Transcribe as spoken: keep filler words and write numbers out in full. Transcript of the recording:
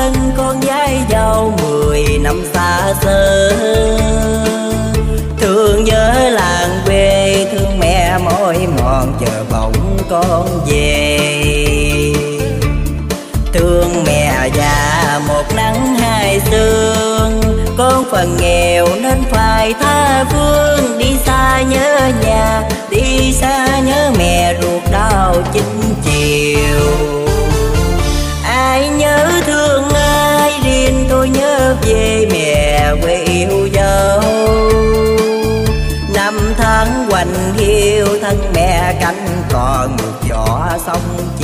thân con gái dâu mười năm xa xứ. Thương nhớ làng quê, thương mẹ mỏi mòn chờ bỗng con về. Thương mẹ già một nắng hai sương, con phần nghèo nên phải tha phương. Đi xa nhớ nhà, đi xa nhớ mẹ ruột đau chín chiều. Ai nhớ thương ai, riêng tôi nhớ về mẹ quê yêu dấu. Năm tháng quạnh hiu, thân mẹ cánh còn một giỏ sông